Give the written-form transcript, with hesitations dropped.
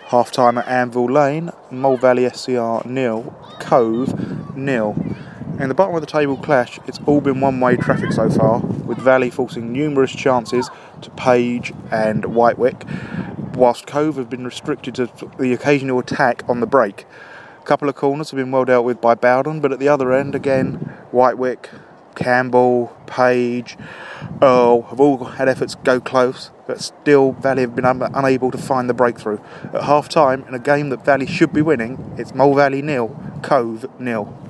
Half time at Anvil Lane, Mole Valley SCR 0, Cove 0. In the bottom of the table clash, it's all been one-way traffic so far, with Valley forcing numerous chances to Page and Whitewick, whilst Cove have been restricted to the occasional attack on the break. A couple of corners have been well dealt with by Bowden, but at the other end, again, Whitewick, Campbell, Page, Earl have all had efforts to go close, but still Valley have been unable to find the breakthrough. At half time, in a game that Valley should be winning, it's Mole Valley 0, Cove 0.